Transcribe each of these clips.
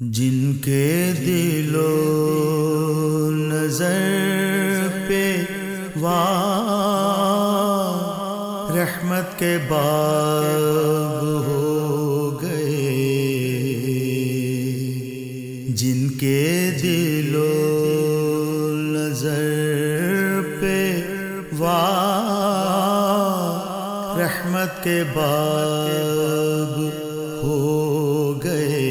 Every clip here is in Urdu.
جن کے دل و نظر پہ رحمت کے باغ ہو گئے، جن کے دل و نظر پہ رحمت کے باغ ہو گئے،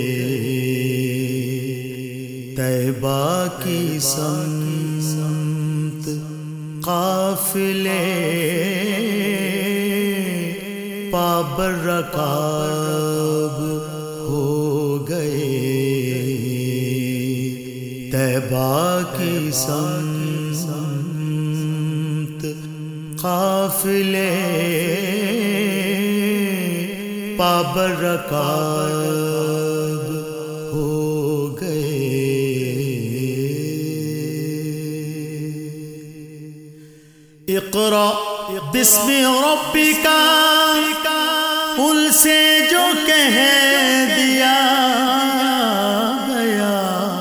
طیبہ کی سمت قافلے پابر رکاب ہو گئے، طیبہ کی سمت قافلے پابر رکاب ہو گئے۔ اقرأ بسم ربک ان سے جو کہہ دیا گیا،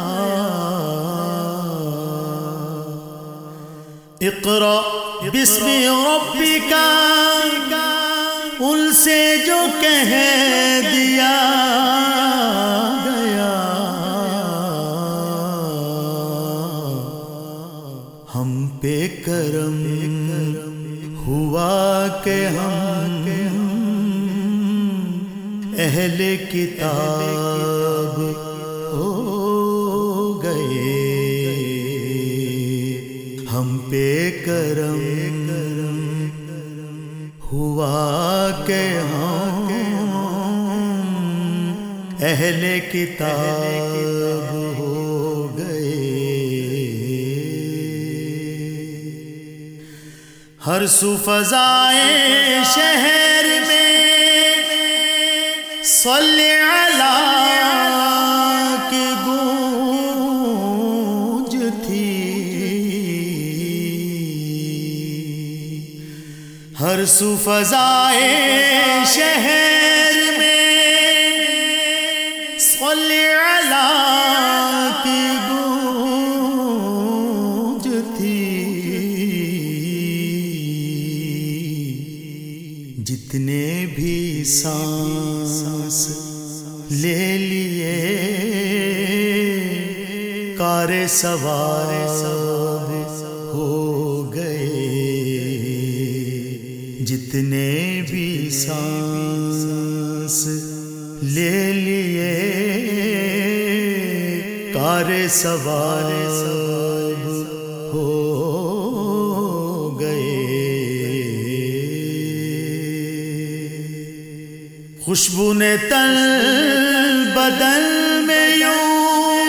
اقرأ بسم ربک ان سے جو کہہ دیا گیا، ہم پہ کرم ہوا کہ ہم اہل کتاب ہو گئے، ہم پہ کرم ہوا کہ ہم اہل کتاب ہو گئے۔ ہر سو فضائے شہر میں صلی علی کی گونج تھی، ہر سو فضائے شہر میں صلی علی کی گونج تھی، جتنے بھی سانس لے لیے کار سوار ہو گئے، جتنے بھی سانس لے لیے کار سوار ہو گئے۔ خوشبو نے تن بدن میں یوں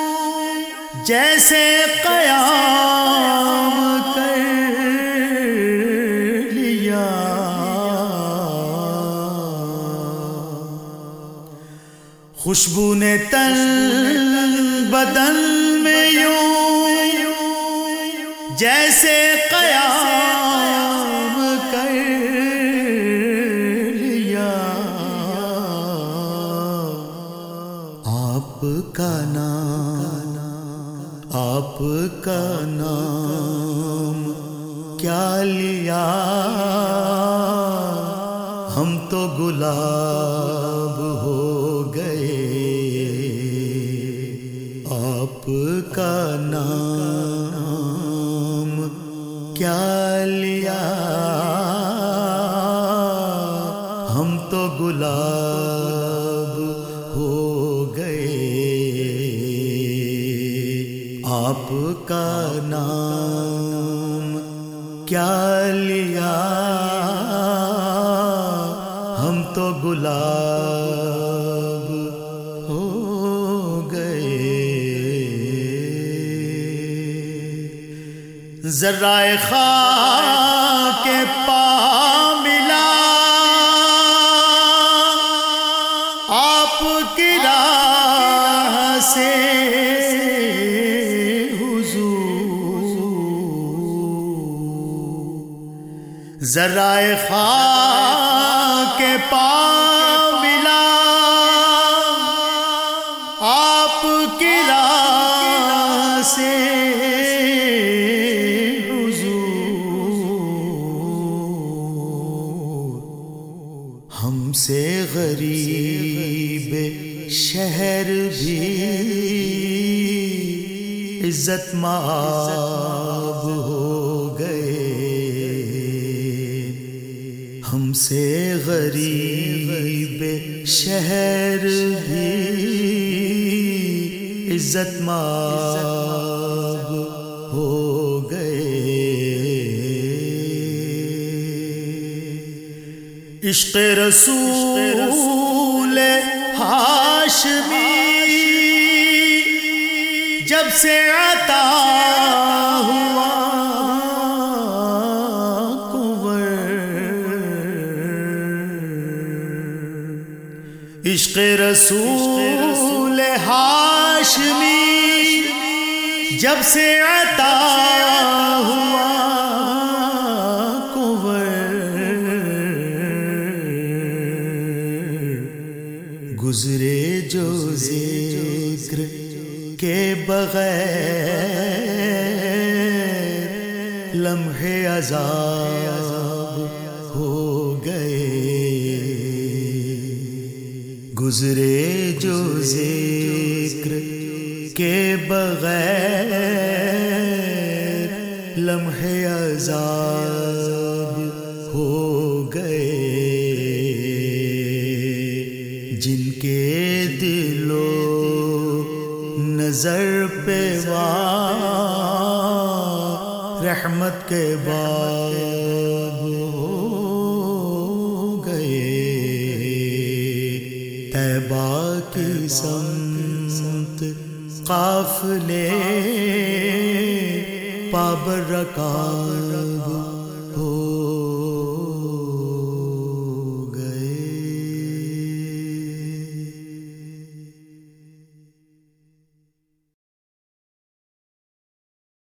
جیسے قیام کر لیا، خوشبو نے تن بدن میں یوں جیسے قیام کر لیا، آپ کا نام کیا لیا، ہم تو گلاب ہو گئے، آپ کا نام کیا لیا، ہم تو گلاب ہو گئے، آپ کا نام کیا لیا، ہم تو گلاب ہو گئے۔ ذرائے خاک کے پا ملا آپ کی راہ سے، ذرائے خاک کے پا ملا شہر بھی عزت مآب ہو گئے، ہم سے غریب شہر بھی عزت مآب ہو گئے۔ عشق رسول ہاشمی جب سے عطا ہوا کنور، عشق رسول ہاشمی جب سے عطا ہوا گزرے جو ذکر کے بغیر لمحے عذاب ہو گئے، گزرے جو ذکر کے بغیر لمحے عذاب ہو گئے، جن کے دل و نظر پہ رحمت کے باب ہو گئے، طیبہ کی سمت قافلے پابر رکاب